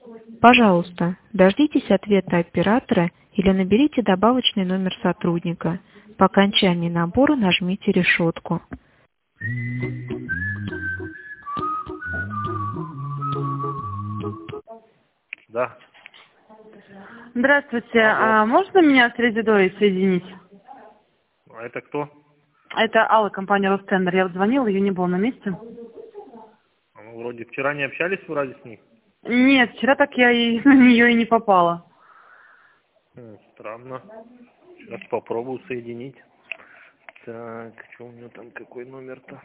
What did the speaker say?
Пожалуйста, дождитесь ответа оператора или наберите добавочный номер сотрудника. По окончании набора нажмите решетку. Да. Здравствуйте, Алло. а можно меня с Резидой соединить? А это кто? Это Алла, компания Ростендер. Я вот звонила, ее не было на месте. Ну, вроде вчера не общались вроде с ней. Нет, вчера так я и на нее и не попала. Странно. Сейчас попробую соединить. Так, что у меня там, какой номер-то?